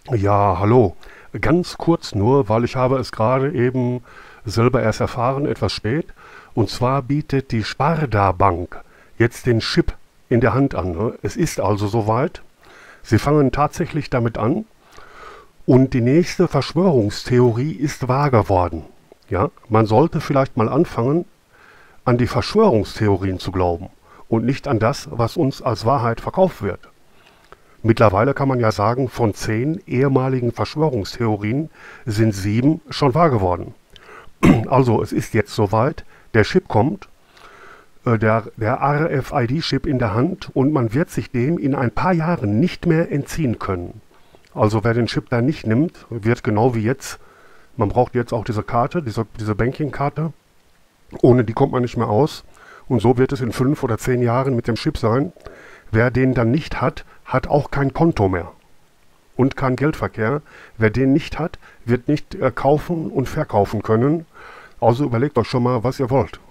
Ja, hallo. Ganz kurz nur, weil ich habe es gerade eben selber erst erfahren, etwas spät. Und zwar bietet die Sparda Bank jetzt den Chip in der Hand an. Ne? Es ist also soweit. Sie fangen tatsächlich damit an. Und die nächste Verschwörungstheorie ist wahr geworden. Ja, man sollte vielleicht mal anfangen, an die Verschwörungstheorien zu glauben und nicht an das, was uns als Wahrheit verkauft wird. Mittlerweile kann man ja sagen, von 10 ehemaligen Verschwörungstheorien sind 7 schon wahr geworden. Also es ist jetzt soweit, der Chip kommt, der RFID-Chip in der Hand und man wird sich dem in ein paar Jahren nicht mehr entziehen können. Also wer den Chip da nicht nimmt, wird genau wie jetzt, man braucht jetzt auch diese Karte, diese Banking-Karte, ohne die kommt man nicht mehr aus. Und so wird es in 5 oder 10 Jahren mit dem Chip sein. Wer den dann nicht hat, hat auch kein Konto mehr und kein Geldverkehr. Wer den nicht hat, wird nicht kaufen und verkaufen können. Also überlegt euch schon mal, was ihr wollt.